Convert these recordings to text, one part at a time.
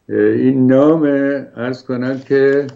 این نام عرض کنم که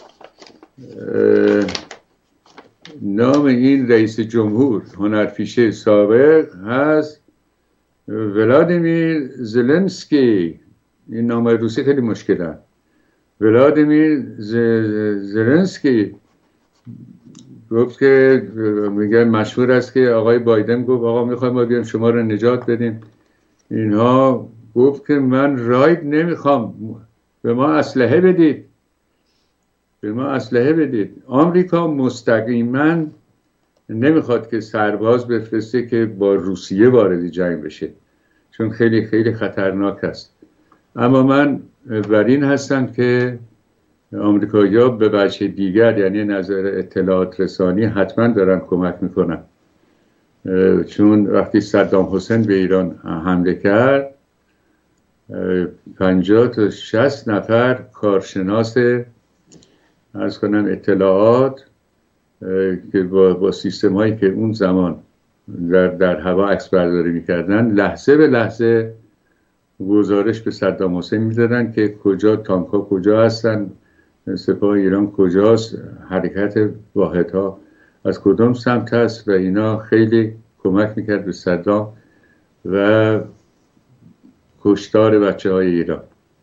نام این رئیس جمهور هنرپیشه سابق هست ولادیمیر زلنسکی. این نام روسی خیلی مشکله. ولادیمیر زلنسکی گفت که میگه مشهور است که آقای بایدن گفت آقا میخوایم ما بیام شما رو نجات بدیم. اینها گفت که من راید نمیخوام، به ما اسلحه بدید، به ما اسلحه بدید. آمریکا مستقیما نمیخواد که سرباز بفرسته که با روسیه وارد جنگ بشه، چون خیلی خیلی خطرناک است. اما من بر این هستم که آمریکایی‌ها به وجه دیگر، یعنی نظر اطلاعات رسانی، حتما دارن کمک میکنن. چون وقتی صدام حسین به ایران حمله کرد 50 تا 60 نفر کارشناس عرض کنم اطلاعات که با سیستم هایی که اون زمان در هوا عکس برداری میکردن، لحظه به لحظه گزارش به صدام حسین میدادن که کجا تانک ها کجا هستن، سپاه ایران کجاست، حرکت واحدها از کدام سمت هست، و اینا خیلی کمک میکرد به صدام و کشتار بچه های ایران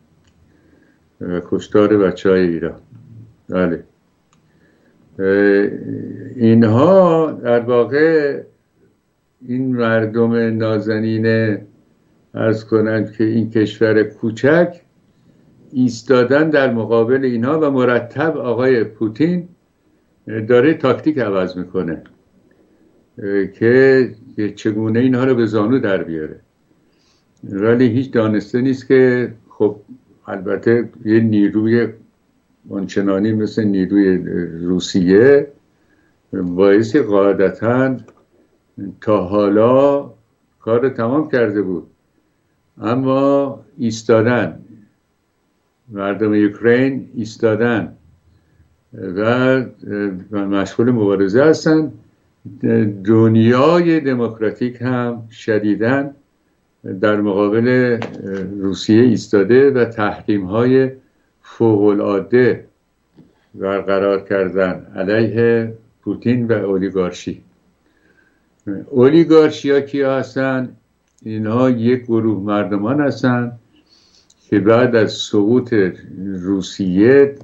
بله. اینها در واقع این مردم نازنین عرض کنند که این کشور کوچک ایستادن در مقابل اینها و مرتب آقای پوتین داره تاکتیک عوض میکنه که چگونه اینها رو به زانو در بیاره. ولی هیچ دانسته نیست که خب البته یه نیروی آنچنانی مثل نیروی روسیه باعث قاعدتاً تا حالا کار تمام کرده بود، اما ایستادن، مردم اوکراین ایستادن و مشغول مبارزه هستن. دنیای دموکراتیک هم شدیداً در مقابل روسیه ایستاده و تحریم‌های فوق‌العاده برقرار کردن علیه پوتین و اولیگارشی. اولیگارشی‌ها کیا هستن؟ اینها یک گروه مردمان هستن که بعد از سقوط روسیه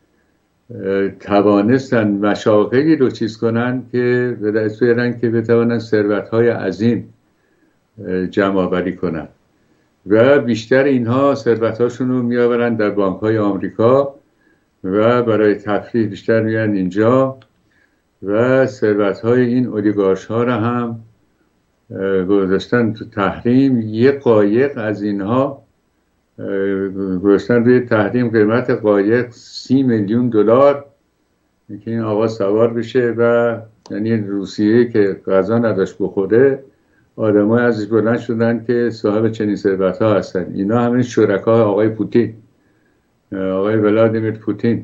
توانستن مشاغلی رو چیز کنن که به دست بیارن که بتوانن ثروت‌های عظیم جمع آوری کنن و بیشتر اینها ثروت‌هاشون رو میآورن در بانک‌های آمریکا و برای تفریح بیشتر میان اینجا و ثروت‌های این اولیگارش‌ها رو هم گذاشتن تو تحریم. یک قایق از اینها گذاشتن روی تحریم، قیمت قایق $30 میلیون که این آقا سوار بشه و یعنی روسیه که غذا نداشت بخوره، آدمای ازش بلند شدن که صاحب چنین ثروت‌ها هستن. اینا همین شرکای آقای پوتین، آقای ولادیمیر پوتین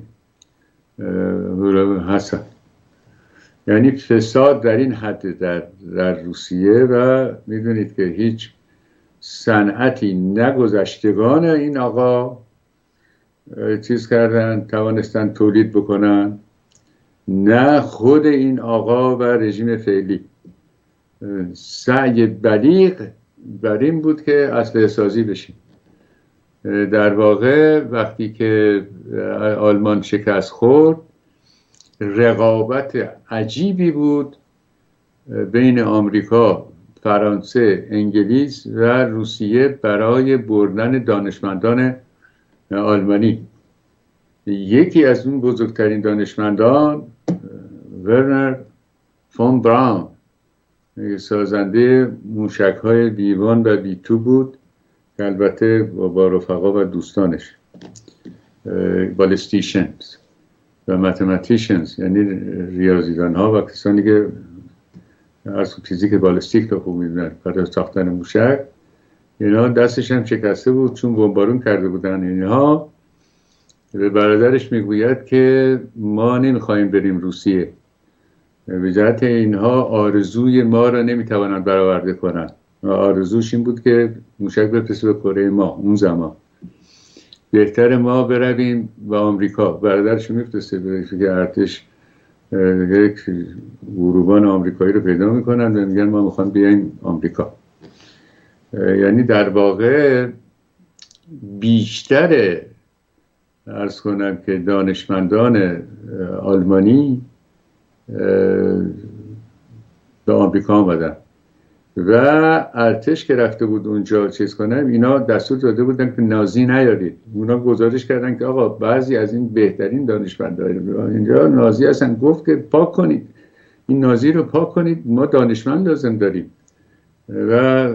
هستن. یعنی فساد در این حد در روسیه و میدونید که هیچ صنعتی نگذشتگان این آقا چیز کردن، توانستن تولید بکنن، نه خود این آقا و رژیم فعلی. سعی بلیغ بر این بود که اسلحه سازی بشیم. در واقع وقتی که آلمان شکست خورد، رقابت عجیبی بود بین آمریکا، فرانسه، انگلیس و روسیه برای بردن دانشمندان آلمانی. یکی از اون بزرگترین دانشمندان ورنر فون براون، سازنده موشک‌های B1 و B2 بود که البته با رفقا و دوستانش بالستیشنز و ماتماتیشنز، یعنی ریاضیدان‌ها و کسانی که از فیزیک بالستیک رو خوب می‌دونن برای ساختن موشک، اینا دستش هم شکسته بود چون بمبارون کرده بودن. اینها به برادرش میگوید که ما نمیخوایم بریم روسیه، به جهت اینها آرزوی ما را نمیتوانند برآورده کنند. آرزوش این بود که موشک بفرسته به کره ما اون زمان. بهتر ما برویم و آمریکا. برادرش میفرسته که ارتش یک گروبان آمریکایی رو پیدا میکنن و میگن ما میخوام بیایم آمریکا. یعنی در واقع بیشتر عرض کنم که دانشمندان آلمانی به آمریکا آمدن و ارتش که رفته بود اونجا چیز کنم، اینا دستور داده بودن که نازی نیارید. اونا گزارش کردن که آقا بعضی از این بهترین دانشمندان اینجا نازی هستن، گفت که پاک کنید این نازی رو، پاک کنید، ما دانشمند لازم داریم. و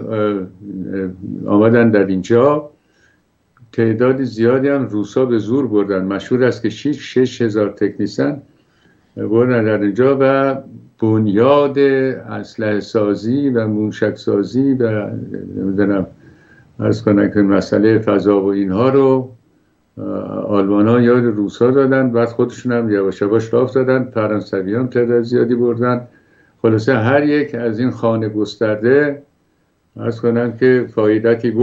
آمدن در اینجا. تعداد زیادی هم روسا به زور بردن. مشهور است که 6,000 تکنیسن بردن در اینجا و بنیاد اسلحه سازی و موشک سازی و نمیدونم عرض کنم که مسئله فضا و اینها رو آلمان ها یاد روسا دادن. بعد خودشون هم یواش یواش راه افتادن. فرانسوی هم تعداد زیادی بردن. خلاصه هر یک از این خانه گسترده عرض کنم که فایدتی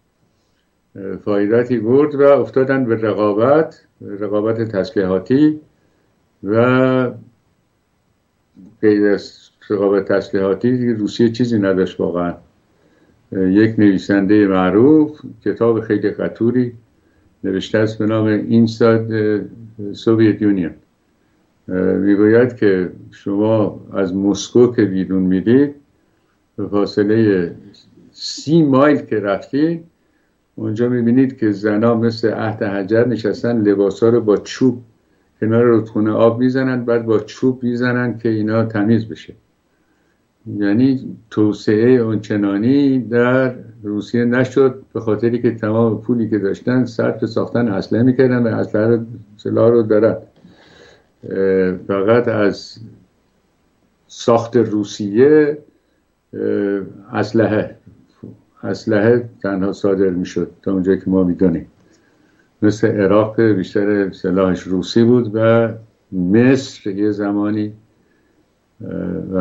برد و افتادن به رقابت تسلیحاتی و غیر از رقابت تسلیحاتی روسیه چیزی نداشت واقعا. یک نویسنده معروف کتاب خیلی قطوری نوشته است به نام اینساید سوویت یونین. میگوید که شما از مسکو که بیرون میدید به فاصله 30 مایل که رفتید اونجا میبینید که زنا مثل عهد حجر نشستن، لباسا رو با چوب کنار رودخونه آب میزنن، بعد با چوب میزنن که اینا تمیز بشه. یعنی توسعه اونچنانی در روسیه نشد به خاطری که تمام پولی که داشتن صرف ساختن اسلحه میکردن و اسلحه سلاح رو دارن. فقط از ساخت روسیه اسلحه تنها صادر میشد تا اونجایی که ما میدونیم. مثل عراق بیشتر سلاحش روسی بود و مصر یه زمانی و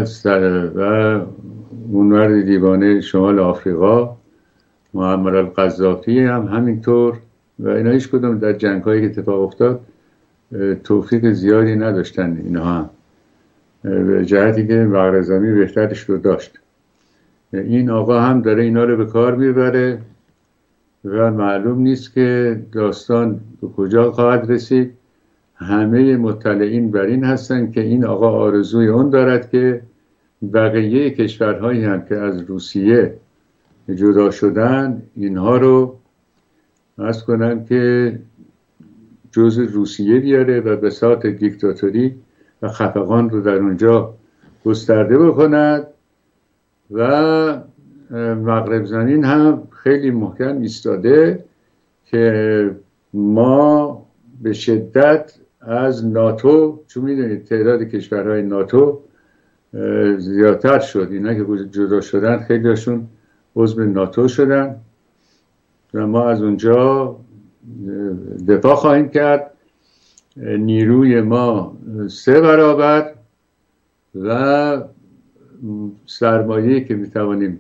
اونور دیوانه شمال آفریقا معمر القذافی هم همینطور و اینا هیچ کدوم در جنگ‌هایی که اتفاق افتاد توفیق زیادی نداشتن. اینها هم به جهتی که مغرضمی بهترش رو داشت. این آقا هم داره اینا رو به کار میبره و معلوم نیست که داستان به کجا خواهد رسید. همه مطلعین بر این هستن که این آقا آرزوی اون دارد که بقیه کشورهایی هم که از روسیه جدا شدن اینها رو عرض کنم که جزء روسیه بیاره و بساط دیکتاتوری و خفقان رو در اونجا گسترده بکند و مغرب زمین هم خیلی محکم ایستاده که ما به شدت از ناتو، چون میدونید تعداد کشورهای ناتو زیادتر شد، اینا که جدا شدن خیلی هاشون عضو ناتو شدن و ما از اونجا دفاع خواهیم کرد. نیروی ما 3 برابر و سرمایه‌ای که میتوانیم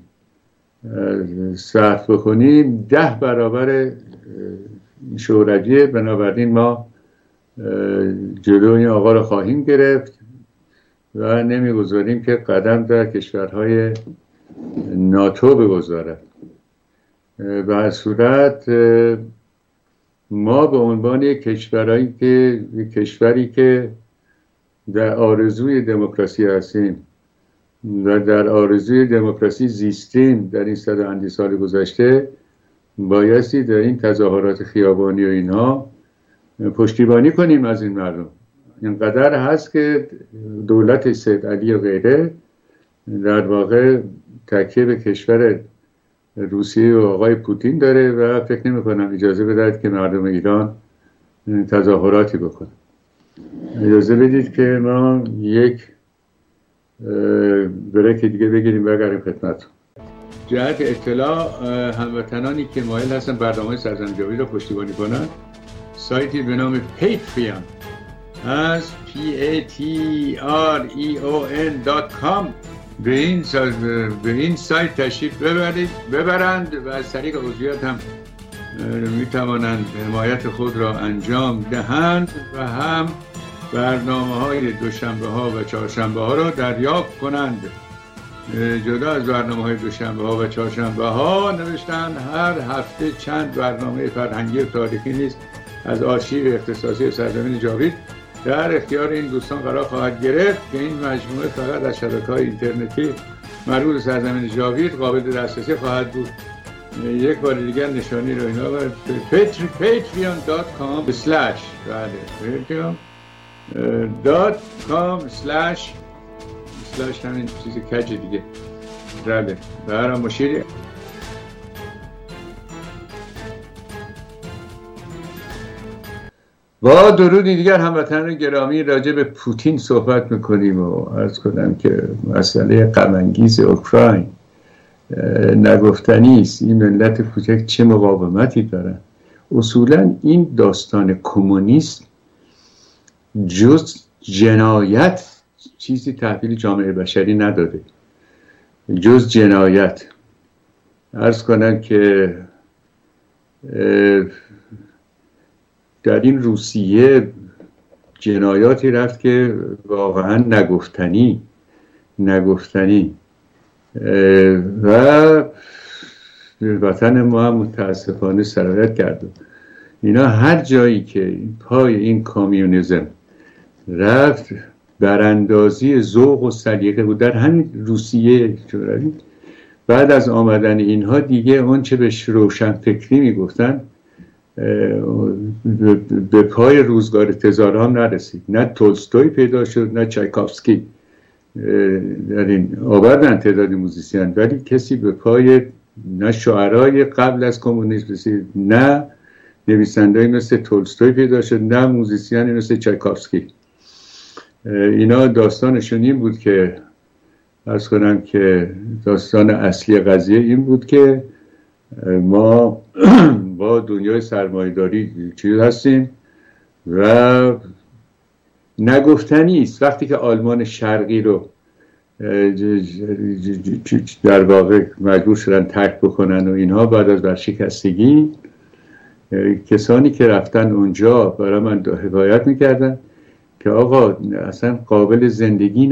صرف بکنیم 10 برابر شورویه. بنابراین ما جلوی آقا رو خواهیم گرفت و نمیگذاریم که قدم در کشورهای ناتو بگذارد. به هر صورت ما به عنوان یک کشوری که در آرزوی دموکراسی هستیم و در آرزوی دموکراسی زیستیم در این 100 اندی سال گذشته، بایستی در این تظاهرات خیابانی و اینها پشتیبانی کنیم از این مردم. اینقدر هست که دولت سید علی و غیره در واقع تکیه به کشور روسیه و آقای پوتین داره و فکر نمی کنم اجازه بدهد که مردم ایران تظاهراتی بکنن. اجازه بدید که ما یک بریک دیگه بگیریم برگردیم خدمتتون. جهت اطلاع هموطنانی که مایل هستن برنامه سرزمین‌جویی رو پشتیبانی کنن، سایتی به نام پیتریون از patreon.com به این سایت تشریف ببرند و از طریق عضویت هم می توانند حمایت خود را انجام دهند و هم برنامه‌های دوشنبه ها و چهارشنبه ها را دریافت کنند. جدا از برنامه‌های دوشنبه ها و چهارشنبه ها نوشتن هر هفته چند برنامه فرهنگی و تاریخی نیز از آرشیو اختصاصی سرزمین جاوید در اختیار این دوستان قرار خواهد گرفت که این مجموعه فقط از شبکه‌های اینترنتی مربوط به سرزمین جاوید قابل دسترسی خواهد بود. یک بار دیگر نشانی رو اینا باید patreon.com/patreon.com/ همین چیز کج دیگه بله برام مشیری. با درودی دیگر هموطنان گرامی راجع به پوتین صحبت میکنیم و عرض کنم که مسئله غم انگیز اوکراین نگفتنی است. این ملت کوچک چه مقاومتی دارن. اصولا این داستان کمونیسم جز جنایت چیزی تحویل جامعه بشری نداده، جز جنایت. عرض کنم که در این روسیه جنایاتی رفت که واقعا نگفتنی و وطن ما هم متاسفانه سرایت کرد. اینا هر جایی که پای این کامیونیزم رفت براندازی ذوق و سلیقه بود. در همین روسیه بعد از آمدن اینها دیگه اون چه به روشنفکری میگفتن به پای روزگار تزارها هم نرسید. نه تولستوی پیدا شد نه چایکوفسکی در این آوردن تعداد موزیسین، ولی کسی به پای نه شاعرای قبل از کمونیسم رسید، نه نویسنده‌ای مثل تولستوی پیدا شد، نه موزیسیانی مثل چایکوفسکی. اینا داستانشون این بود که عرض کنم که داستان اصلی قضیه این بود که ما با دنیای سرمایه‌داری چیز هستیم و نگفتنی است. وقتی که آلمان شرقی رو در واقع مجبور شدن ترک بکنن و اینها بعد از ورشکستگی، کسانی که رفتن اونجا برای من حکایت میکردن که آقا اصلا قابل زندگی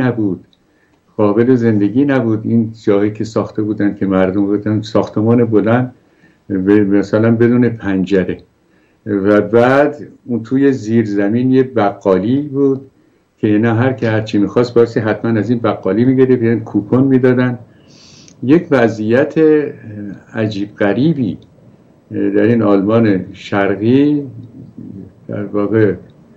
نبود این جایی که ساخته بودن که مردم بودن ساختمان بلند مثلا بدون پنجره و بعد اون توی زیر زمین یه بقالی بود که اینا هر که هرچی میخواست باید حتما از این بقالی میگرفت، یعنی کوپن میدادن. یک وضعیت عجیب غریبی در این آلمان شرقی در واقع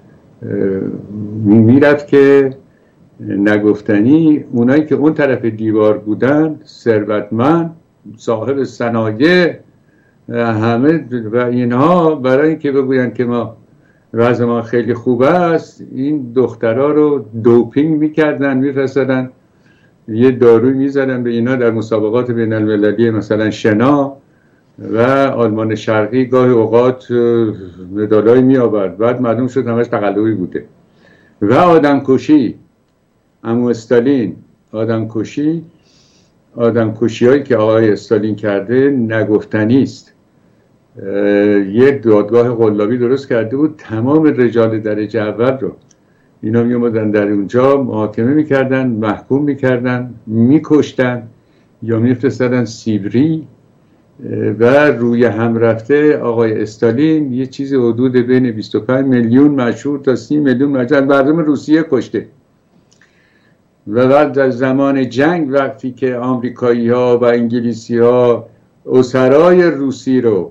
میرفت که نگفتنی اونایی که اون طرف دیوار بودن ثروتمند صاحب صنایع همه و اینها برای اینکه بگوین که ما وضع ما خیلی خوب است این دخترها رو دوپینگ میکردن، میفرستادن یه داروی میزدن به اینا در مسابقات بین المللی مثلا شنا و آلمان شرقی گاهی اوقات مدالایی می آورد. بعد معلوم شد همش تقلبی بوده. و آدمکشی، عمو استالین آدمکشی هایی که آقای استالین کرده نگفتنی است. یک دادگاه قلابی درست کرده بود، تمام رجال درجه اول رو اینا می اومدن در اونجا محاکمه میکردن، محکوم میکردن، میکشتن یا میفرستادن سیبری. و روی هم رفته آقای استالین یه چیز حدود بین 25 میلیون مشهور تا 30 میلیون مردم روسیه کشته. و بعد در زمان جنگ وقتی که آمریکایی ها و انگلیسی ها اسرای روسی رو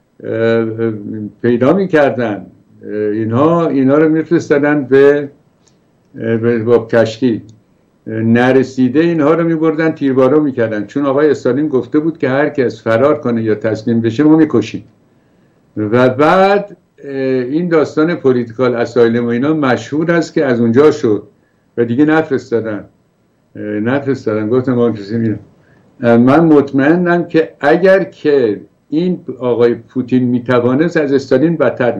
پیدا میکردن اینا رو میفرستادن به با کشتی، نرسیده اینها رو میبردن تیربارو میکردن، چون آقای استالین گفته بود که هر کس فرار کنه یا تسلیم بشه ما میکشیم. و بعد این داستان پولیتیکال اسایلم و اینا مشهور است که از اونجا شد و دیگه نفرستادن. گفتم ما میرم. من مطمئنم که اگر که این آقای پوتین میتوانست از استالین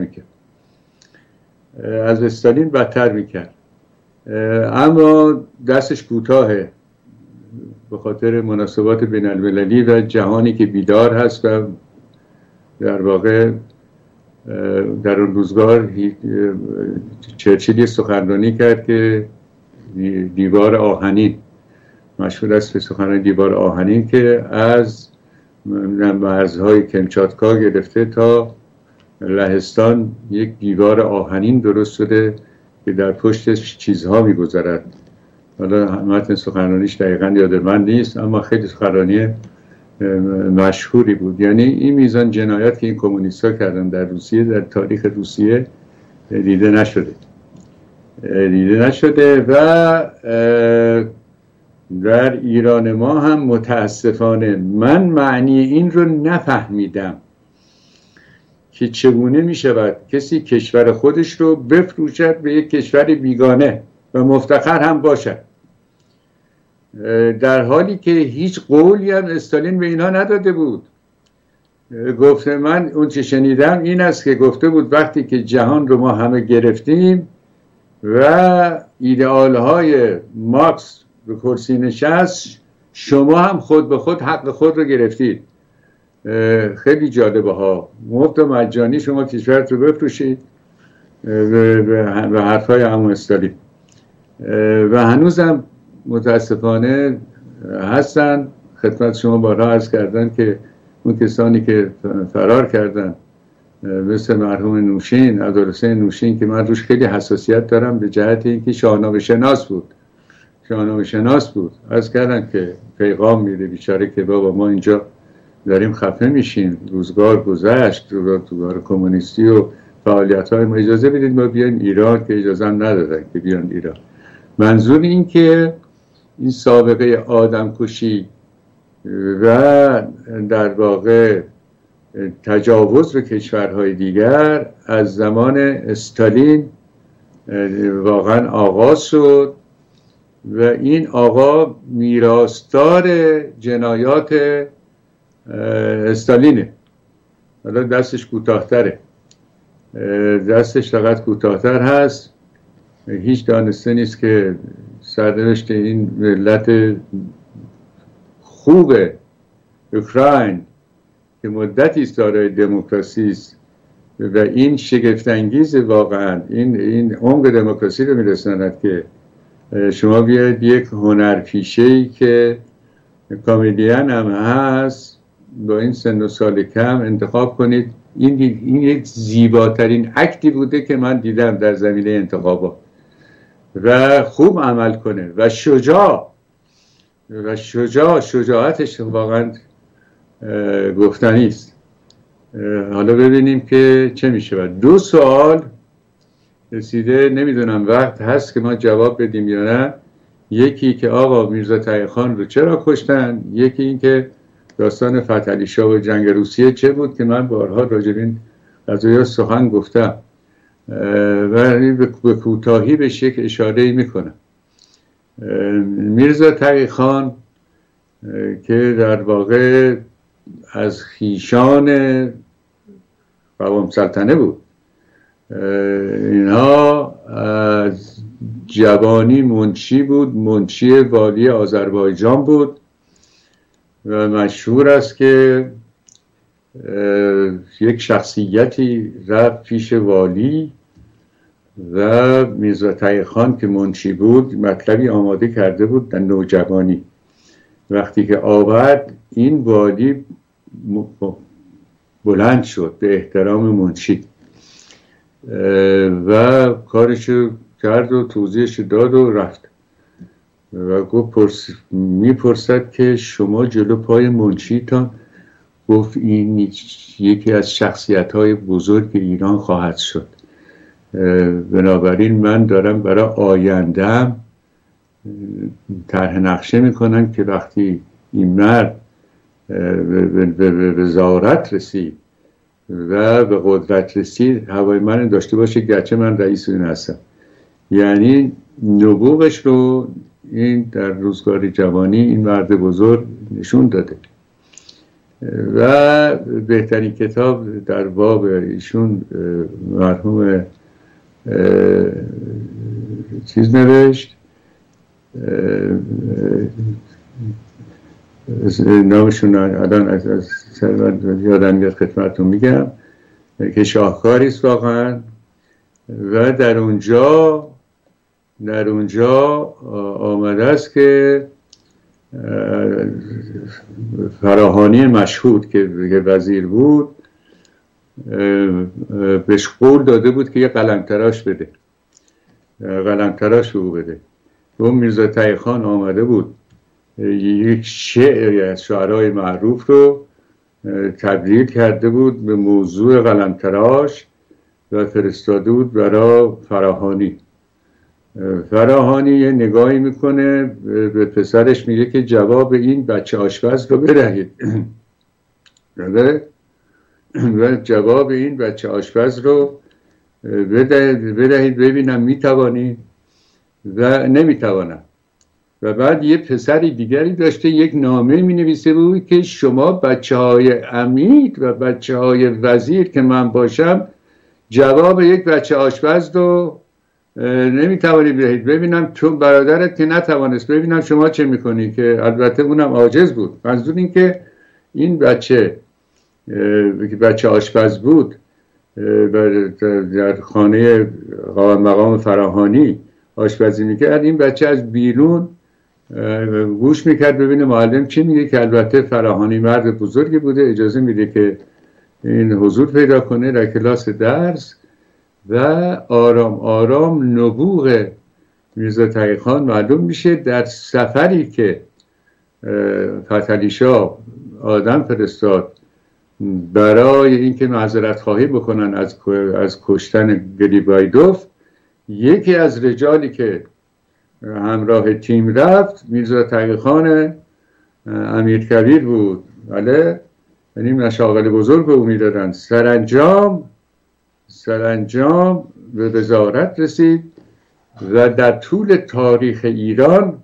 بدتر میکرد، اما دستش کوتاهه به خاطر مناسبات بین المللی و جهانی که بیدار هست و در واقع در اون روزگار چرچیل سخنرانی کرد که دیوار آهنین، مشهور است به سخنرانی دیوار آهنین، که از مرزهای کمچاتکا گرفته تا لهستان یک دیوار آهنین درست شده که در پشتش چیزها می‌گذرد. حالا متن سخنرانیش دقیقاً یاد من نیست، اما خیلی سخنرانی مشهوری بود. یعنی این میزان جنایت که این کمونیست‌ها کردن در روسیه، در تاریخ روسیه دیده نشده و در ایران ما هم متاسفانه من معنی این رو نفهمیدم که چگونه می شود کسی کشور خودش رو بفروشد به یک کشور بیگانه و مفتخر هم باشد، در حالی که هیچ قولی هم استالین به اینها نداده بود. گفته من اون چه شنیدم این است که گفته بود وقتی که جهان رو ما همه گرفتیم و ایدئالهای مارکس به کرسی نشست، شما هم خود به خود حق خود رو گرفتید. خیلی جالبه ها، مفت و مجانی شما کشورت رو بفروشید به حرفای عمو استالین. و هنوزم متاسفانه هستن. خدمت شما بارها عرض کردن که اون کسانی که فرار کردن مثل مرحوم نوشین، عبدالحسین نوشین، که من روش خیلی حساسیت دارم به جهت اینکه شاهنامه شناس بود، عرض کردن که پیغام میده بیچاره که بابا ما اینجا داریم خفه میشیم، روزگار گذشت، روزگار کمونیستی و فعالیت‌های ما، اجازه بدید ما بیایم ایران، که اجازه هم ندادن که بیان ایران. منظور این که این سابقه آدمکشی و در واقع تجاوز به کشورهای دیگر از زمان استالین واقعا آغاز شد و این آقا میراثدار جنایات استالینه. حالا دستش کوتاه‌تره، دستش فقط کوتاه‌تر هست. هیچ دانسته نیست که سرنوشت این ملت خوب اوکراین که مدتی است دارای دموکراسی است و این شگفت‌انگیز واقعا، این عمق دموکراسی رو میرساند که شما بیاید یک هنرپیشه‌ای که کمدین هم هست با این سن و سال کم انتخاب کنید. این یک زیباترین اکتی بوده که من دیدم در زمینه انتخابات و خوب عمل کنه و شجاعتش واقعا گفتنی است. حالا ببینیم که چه میشه. و 2 سوال رسیده، نمیدونم وقت هست که ما جواب بدیم یا نه. یکی که آقا میرزا تقی‌خان رو چرا کشتن، یکی این که داستان فتحعلی شاه و جنگ روسیه چه بود که من بارها راجع به این قضایا سخن گفتم و به کوتاهی به شکل اشاره‌ای میکنم. میرزا تقی‌خان که در واقع از خیشان قوام سلطنه بود، اینها از جوانی منشی بود، منشی والی آذربایجان بود و مشهور است که یک شخصیتی رفت پیش والی و میرزا تقی‌خان که منشی بود مطلبی آماده کرده بود در نوجوانی. وقتی که آورد این والی بلند شد به احترام منشی و کارشو کرد و توضیحش داد و رفت و گفت میپرسد که شما جلو پای منشیتان؟ گفت این یکی از شخصیت‌های بزرگ ایران خواهد شد، بنابراین من دارم برای آینده‌ام طرح نقشه میکنم که وقتی این مرد به وزارت رسید و به قدرت رسید هوای من داشته باشه، گرچه من رئیس این هستم. یعنی نبوغش رو این در روزگار جوانی این مرد بزرگ نشون داده و بهترین کتاب در باب ایشون مرحوم چیز نوشت، نامشون الان از یادم میاد خدمتتون میگم که شاهکاری است واقعا. و در اونجا آمده است که فراهانی مشهود که وزیر بود بهش قول داده بود که یه قلمتراش بده، قلمتراش رو بده. اون میرزا تقی خان آمده بود یک شعری از شعرهای معروف رو تبدیل کرده بود به موضوع قلمتراش و فرستاده بود برای فراهانی. فراهانی یه نگاهی میکنه به پسرش، میگه که جواب این بچه آشپز رو بدهید و جواب این بچه آشپز رو بدهید ببینم میتوانی و نمیتوانم. و بعد یه پسری دیگری داشته یک نامه می نویسه بود که شما بچه های امید و بچه های وزیر که من باشم جواب یک بچه آشپز رو نمیتوانی بدهید، ببینم چون برادرت که نتوانست ببینم شما چه میکنی، که البته اونم عاجز بود. منظور این که این بچه آشپز بود در خانه مقام فراهانی آشپزی میکرد، این بچه از بیرون گوش میکرد ببینه معلم چی میگه، که البته فراهانی مرد بزرگی بوده، اجازه میده که این حضور پیدا کنه در کلاس درس. و آرام آرام نبوغ میرزا تقی خان معلوم میشه. در سفری که فتحعلی شاه آدم فرستاد برای اینکه معذرت خواهی بکنن از کشتن گریبایدوف، یکی از رجالی که همراه تیم رفت میرزا تقی خان امیرکبیر بود. بله، یعنی مشاغل بزرگ به او میدادن. سرانجام به وزارت رسید و در طول تاریخ ایران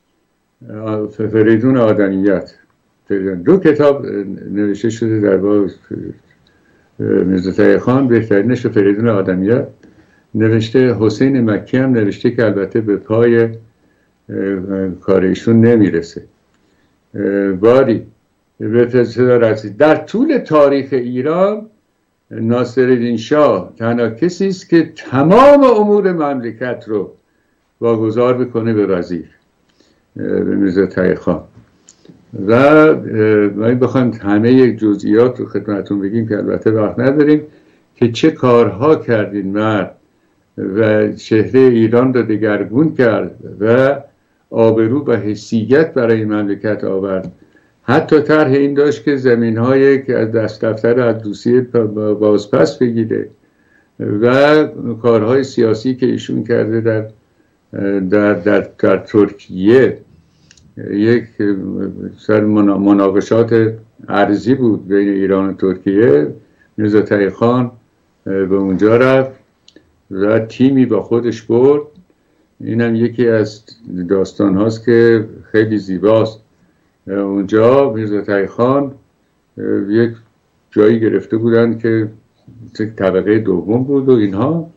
فریدون آدمیت 2 کتاب نوشته شده در باب میرزا تقی خان. بهترینش فریدون آدمیت نوشته، حسین مکی هم نوشته که البته به پای کارشون نمیرسه. باری در طول تاریخ ایران ناصرالدین شاه تنها کسی است که تمام امور مملکت رو واگذار بکنه به وزیر، به میرزا تقی خان. و ما بخوایم همه جزئیات رو خدمتتون بگیم که البته وقت نداریم، که چه کارها کردین مرد و چهره ایران رو دگرگون کرد و آبرو و حیثیت برای مملکت آورد. حتی طرح این داشت که زمین‌هایی که از دست دفتر از روسیه بازپس بگیره و کارهای سیاسی که ایشون کرده در ترکیه. یک سر مناقشات ارضی بود بین ایران و ترکیه. میرزا تقی خان به اونجا رفت و تیمی با خودش برد. اینم یکی از داستان هاست که خیلی زیباست. اونجا میرزا تقی خان یک جایی گرفته بودن که طبقه دوم بود و اینها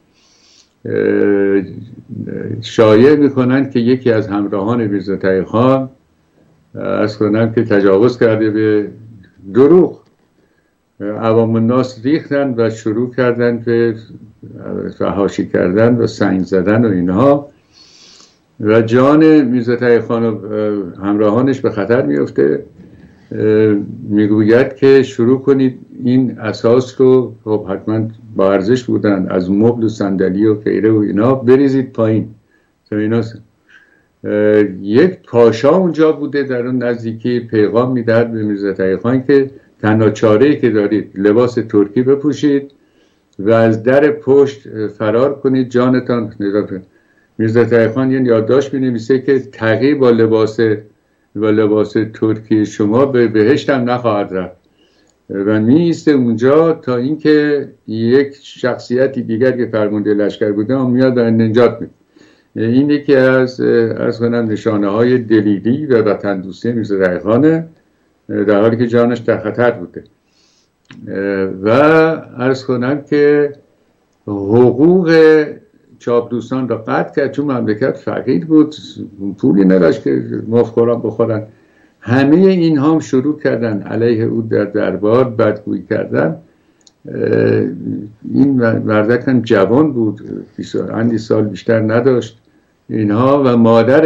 شایعه میکنن که یکی از همراهان میرزا تقی خان از کنم که تجاوز کرده به دروغ. عوام الناس ریختن و شروع کردن به فحاشی کردن و سنگ زدن و اینها و جان میرزا تقی خان و همراهانش به خطر میفته. میگوید که شروع کنید این اساس رو، خب حتما با ارزش بودن، از مبل و صندلی و غیره و اینا بریزید پایین. یک پاشا اونجا بوده در اون نزدیکی، پیغام میدهد به میرزا تقی خان که تنها چاره‌ای که دارید لباس ترکی بپوشید و از در پشت فرار کنید، جانتان نجات کنید. میرزا تقی خان یه یادداشت می‌نویسه که تقی با لباس ترکی شما به بهشت هم نخواهد رفت و می‌ایسته اونجا تا اینکه یک شخصیتی دیگر که فرمانده لشکر بوده هم میاد و نجات میده. این یکی از نشانه‌های دلیری و وطن دوستی میرزا تقی خانه در حالی که جانش در خطر بوده. و عرض کنم که حقوق چاپلوسان را قطع کرد، چون مملکت فقیر بود، پولی نداشت که مفت قرآن بخورن همه اینها هم شروع کردن علیه او در دربار بدگویی کردن. این مردک هم جوان بود، اندی سال بیشتر نداشت اینها، و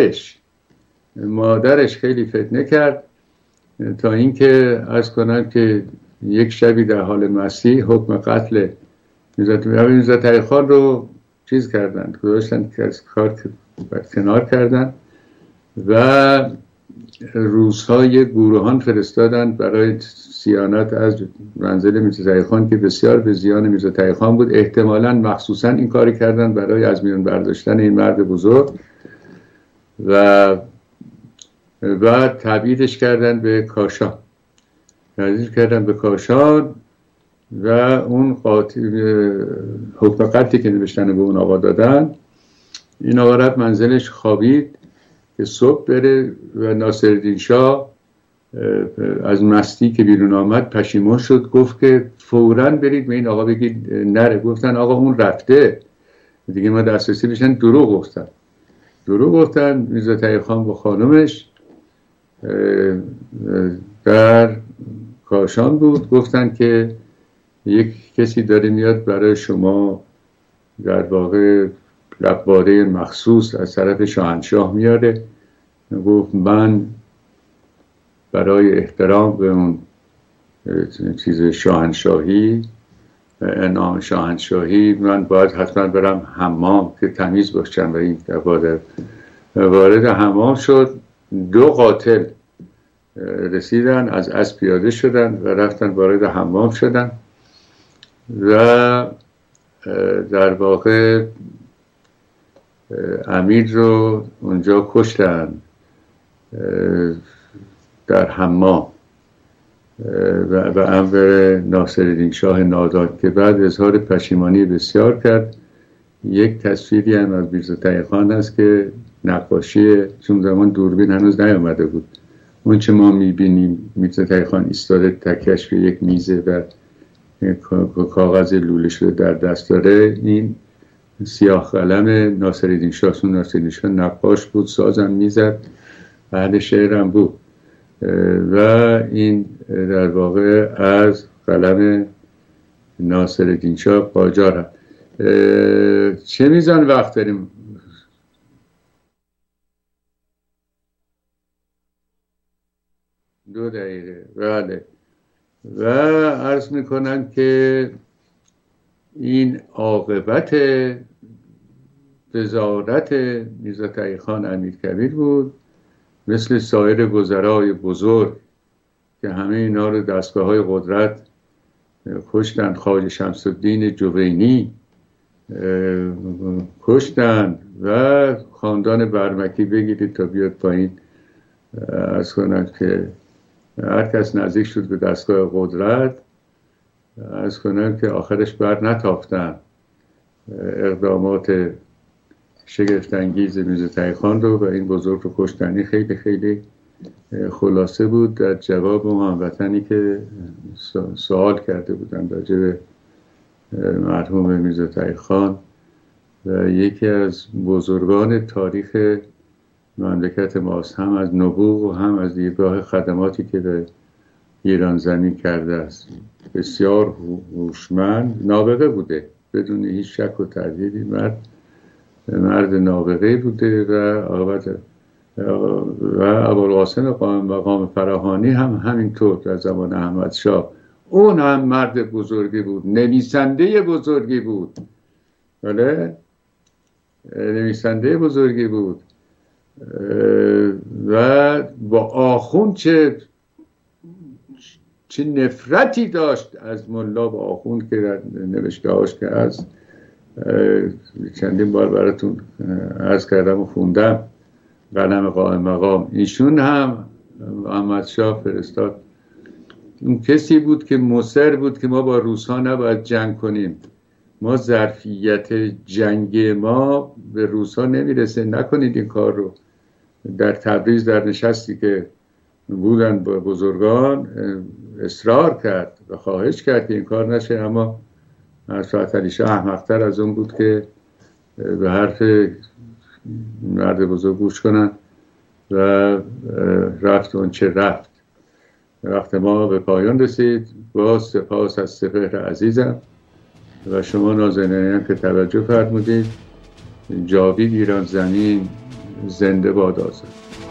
مادرش خیلی فتنه کرد تا اینکه عرض کنم که یک شبی در حال مستی حکم قتل میرزا تقی خان رو چیز کردن، گذاشتن که از کار کنار کردن و روزها یک گروهان فرستادن برای صیانت از منزل میرزا تقی خان که بسیار به زیان میرزا تقی خان بود. احتمالاً مخصوصاً این کاری کردن برای از میان برداشتن این مرد بزرگ و بعد تبعیدش کردن به کاشان، و اون حکم قتلی که نوشتن به اون آقا دادن، این آقا رفت منزلش خوابید که صبح بره و ناصرالدین شاه از مستی که بیرون آمد پشیمان شد، گفت که فوراً برید به این آقا بگید نره. گفتن آقا اون رفته دیگه، ما دسترسی بشن. دروغ گفتن. میرزا تقی خان با خانمش در کاشان بود، گفتن که یک کسی داره میاد برای شما، در واقع لبواره مخصوص از طرف شاهنشاه میاره. گفت من برای احترام به اون چیز شاهنشاهی، انعام شاهنشاهی، من باید حتما برم حمام که تمیز باشم. و این وارد حمام شد. 2 قاتل رسیدن، از اسب پیاده شدن و رفتن وارد حمام شدن و در واقع امیر رو اونجا کشتن در حمام و امر ناصرالدین شاه نادان که بعد اظهار پشیمانی بسیار کرد. یک تصویری هم از میرزا تقی خان هست که نقاشی، چون زمان دوربین هنوز نیامده بود، اون چه ما میبینیم میرزا تقی خان ایستاده تکیه‌اش به یک میزه و کاغذ لوله شده در دست داره، این سیاه قلم ناصرالدین شاه. ناصرالدین شاه نقاش بود، سازم میزد، اهل شعرم بود و این در واقع از قلم ناصرالدین شاه قاجار هست. چه میزان وقت داریم؟ 2 دقیقه. بله. و عرض میکنم که این عاقبت وزارت میرزا تقی خان امیرکبیر بود، مثل سایر وزرای بزرگ که همه اینا رو دستگاه‌های قدرت کشتن. خواجه شمس الدین جوینی کشتن و خاندان برمکی بگیرید تا بیاد پایین. عرض کنم که هر کس نزدیک شد به دستگاه قدرت، عرض کنم که آخرش بر نتافتن اقدامات شگفت‌انگیز میرزا تقی خان رو و این بزرگ رو کشتن. خیلی خیلی خلاصه بود در جواب اون هموطنی که سوال کرده بودن راجع به مرحوم میرزا تقی خان و یکی از بزرگان تاریخ مملکت ماست، هم از نبوغ و هم از دیدگاه خدماتی که به ایران زمین کرده است. بسیار هوشمند، نابغه بوده بدون هیچ شک و تردیدی. مرد نابغه بوده و ابوالقاسم قائم مقام فراهانی هم همینطور در زمان احمد شاه. اون هم مرد بزرگی بود، نویسنده بزرگی بود. بله، نویسنده بزرگی بود و با آخوند چه نفرتی داشت از ملا و آخوند که نوشته‌هاش که از چندین بار براتون عرض کردم و خوندم، قلم قائم مقام. ایشون هم احمد شاه فرستاد. اون کسی بود که مصر بود که ما با روس‌ها نباید جنگ کنیم، ما ظرفیت جنگ ما به روس‌ها نمیرسه، نکنید این کار رو. در تبریز در نشستی که بودن با بزرگان اصرار کرد و خواهش کرد که این کار نشه، اما ساعت علی شاه احمق‌تر از اون بود که به حرف مرد بزرگ گوش کنن و رفت اون چه رفت. وقت ما به پایان رسید. با سپاس از سپهر عزیزم و شما نازنینان که توجه فرمودید. جاوید ایران زمین، زنده باد آزاد.